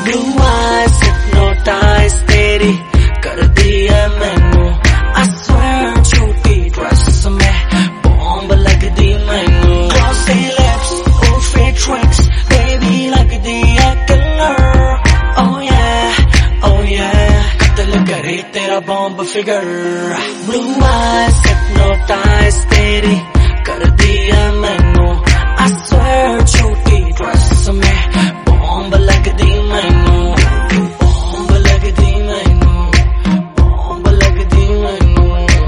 Blue eyes hypnotize तेरी कर दी है मैनू I swear छोटी ड्रेस में बॉम्ब लग दी मैनू Glossy lips, oh fake tricks baby लग दी है killer Oh yeah कत्ल करे तेरा bomb figure Blue eyes hypnotize तेरी कर दी है मैनू I swear छोटी ड्रेस में बॉम्ब लग दी मैनू बॉम्ब लग दी मैनू बॉम्ब लग दी मैनू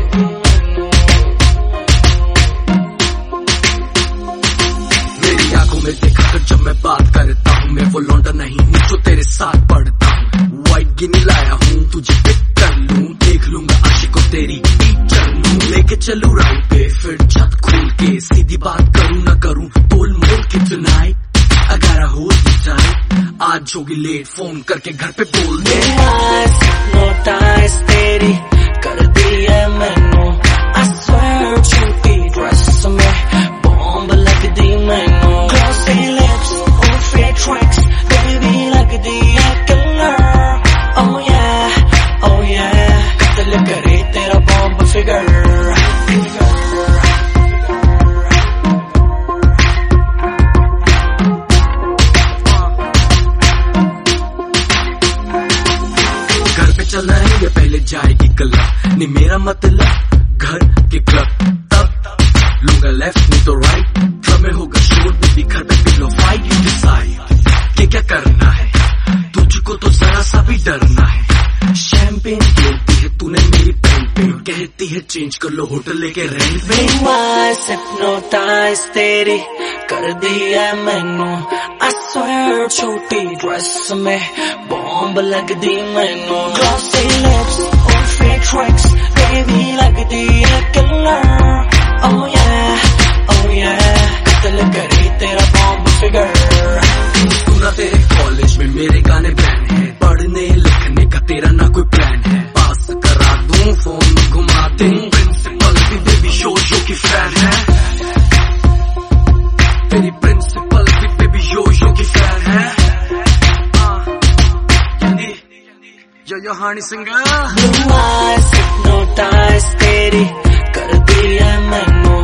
मेरी आंखों में देखा कर जब मैं बात करता हूँ मैं वो लौंडा नहीं हूँ जो तेरे साथ पढ़ता हूँ वाइट गिनी लाया हूँ तुझे पिक कर लूँ देख लूंगा आशिकों तेरी टीचर लूँ लेके चलूँ राउंड पे फिर छत खोल के सीधी बात करूँ न करूँ तोल मोल के tonight I gotta hold you tight आज होगी लेट फोन करके घर पे बोल दे hypnotize तेरी कर दी है मैनू I swear छोटी ड्रेस में बॉम्ब लग दी मैनू Glossy lips, oh fake tricks baby लग दी है killer Oh yeah कत्ल करे तेरा बॉम्ब फिगर चलना है या पहले जाएगी क्लब नहीं मेरा मतलब घर के क्लब तब लूंगा लेफ्ट नहीं तो राइट क्लब में होगा शोर बेबी घर पे पिलो फाइट यू डिसाइड क्या करना है तुझको तो जरा सा भी डरना है शैंपेन खेलती है तूने मेरी पेन कहती है चेंज कर लो होटल लेके रेंट पे hypnotize तेरी कर दी है मैनू I swear छोटी ड्रेस में बॉम्ब लग दी मैनू Glossy lips, oh fake tricks baby लग दी है killer Oh yeah कत्ल करे तेरा बॉम्ब फिगर सुना तेरे कॉलेज में मेरे गाने बैन है पढ़ने लिखने का तेरा ना कोई प्लान है पास करा दूं फोन घुमा दूं प्रिंसिपल भी बेबी शो की फैन है तेरी प्रिंसिपल भी बेबी शो की फैन है yo Honey singer Blue eyes hypnotize तेरी कर दी है मैनू